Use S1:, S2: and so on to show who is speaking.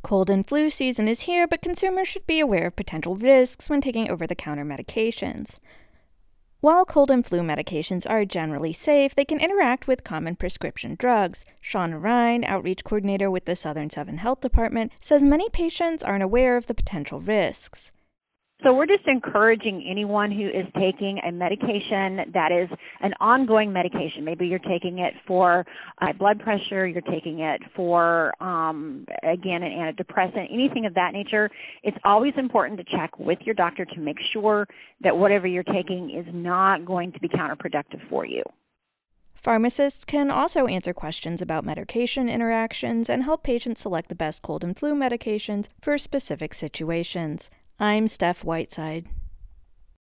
S1: Cold and flu season is here, but consumers should be aware of potential risks when taking over-the-counter medications. While cold and flu medications are generally safe, they can interact with common prescription drugs. Shauna Ryan, outreach coordinator with the Southern Seven Health Department, says many patients aren't aware of the potential risks.
S2: So we're just encouraging anyone who is taking a medication that is an ongoing medication. Maybe you're taking it for high blood pressure, you're taking it for, again, an antidepressant, anything of that nature. It's always important to check with your doctor to make sure that whatever you're taking is not going to be counterproductive for you.
S1: Pharmacists can also answer questions about medication interactions and help patients select the best cold and flu medications for specific situations. I'm Steph Whiteside.